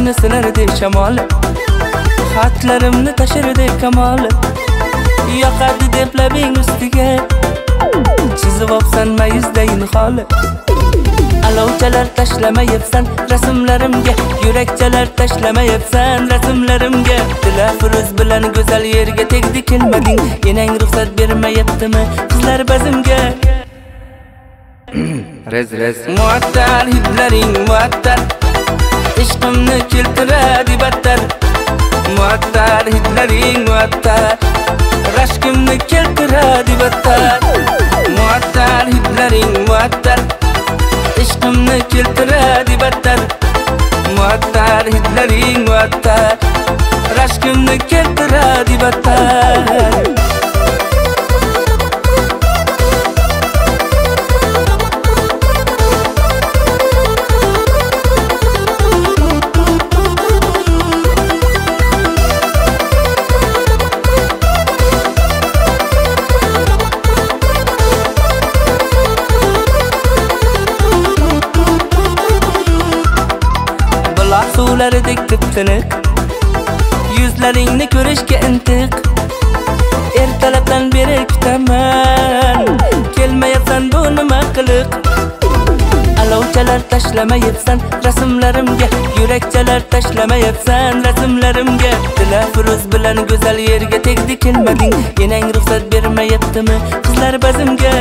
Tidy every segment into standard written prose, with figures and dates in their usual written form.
Kalbimni sinirdi shamol, xatlarimni tashirdi kamol. Yoqadi deb labing ustiga chizib opsan mayizdayin hol. Alovchalar tashlamayapsan rasmlarimga, yurakchalar tashlamayapsan rasmlarimga. Dilafruz bilan go'zal yerga tegdi kelmading, enang ruxsat bermayaptimi qizlar bazimga? Rez muattar hidlaring muattar, ishqimni keltiradi battar. Muattar hidlaring muattar, rashkimni keltiradi battar. Muattar hidlaring muattar, ishqimni keltiradi battar. Muattar hidlaring muattar, rashkimni keltiradi battar. Suvlaridek tip-tiniq, yuzlaringni ko'rishga intiq. Ertalabdan beri kutaman, kelmayapsan bu nima qiliq? Alovchalar tashlamayapsan rasmlarimga, yurakchalar tashlamayapsan rasmlarimga. Dilafruz bilan go'zal yerga tegdi kelmading, enang ruxsat bermayaptimi qizlar bazimga?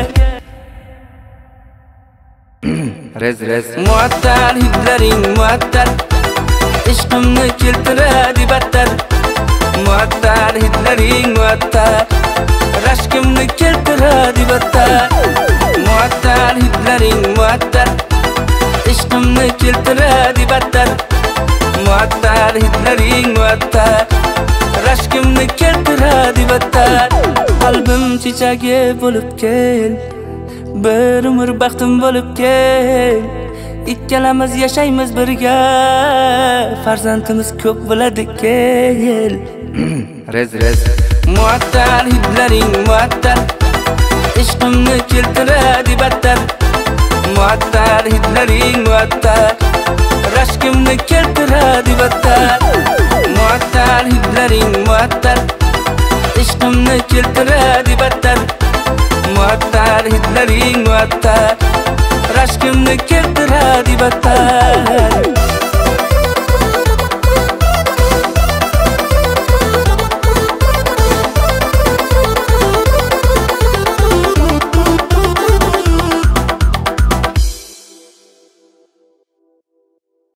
Rez muattar hidlaring muattar, ishqimni keltiradi battar. Muattar hidlaring muattar, rashkimni keltiradi battar. Muattar hidlaring muattar, ishqimni keltiradi battar. Muattar hidlaring muattar, rashkimni keltiradi battar. Qalbim chechagi bo'lib kel, bir umr baxtim bo'lib kel. Ikkalamiz yashaymiz birga, farzandimiz ko'p bo'ladi kel. Rez muattar hidlaring muattar, ishqimni keltiradi battar. Muattar hidlaring muattar, rashkimni keltiradi battar. Muattar hidlaring muattar, ishqimni keltiradi battar. Muattar hidlaring muattar, rashkimni keltiradi battar.